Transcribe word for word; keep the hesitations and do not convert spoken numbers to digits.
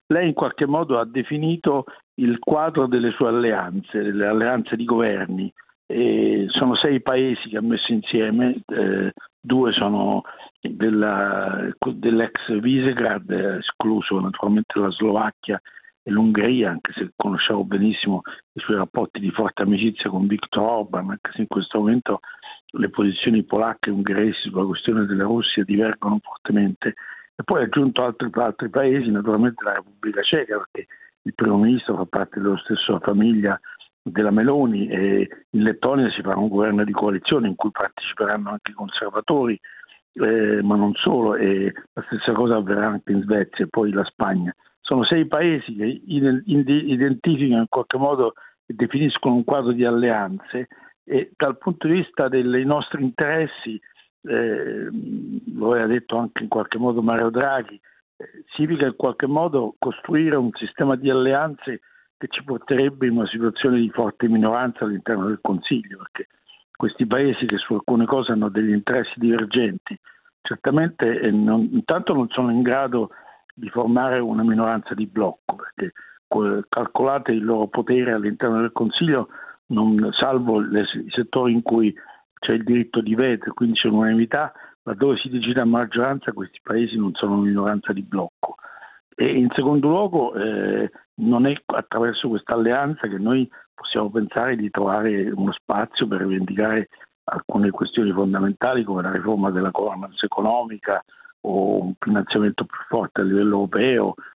lei in qualche modo ha definito il quadro delle sue alleanze, delle alleanze di governi. E sono sei paesi che ha messo insieme, eh, due sono della, dell'ex Visegrad, eh, escluso naturalmente la Slovacchia e l'Ungheria, anche se conoscevo benissimo i suoi rapporti di forte amicizia con Viktor Orban, anche se in questo momento le posizioni polacche e ungheresi sulla questione della Russia divergono fortemente. E poi ha aggiunto altri, altri paesi, naturalmente la Repubblica Ceca, perché il primo ministro fa parte dello stesso famiglia della Meloni, e in Lettonia si farà un governo di coalizione in cui parteciperanno anche i conservatori, eh, ma non solo, e la stessa cosa avverrà anche in Svezia e poi la Spagna. Sono sei paesi che identificano in qualche modo e definiscono un quadro di alleanze, e dal punto di vista dei nostri interessi, eh, lo aveva detto anche in qualche modo Mario Draghi, eh, significa in qualche modo costruire un sistema di alleanze che ci porterebbe in una situazione di forte minoranza all'interno del Consiglio, perché questi paesi che su alcune cose hanno degli interessi divergenti, certamente eh, non, intanto non sono in grado di formare una minoranza di blocco, perché calcolate il loro potere all'interno del Consiglio, non, salvo le, i settori in cui c'è il diritto di veto, quindi c'è un'unanimità, laddove si decide a maggioranza questi paesi non sono una minoranza di blocco. E in secondo luogo eh, non è attraverso questa alleanza che noi possiamo pensare di trovare uno spazio per rivendicare alcune questioni fondamentali come la riforma della governance economica o un finanziamento più forte a livello europeo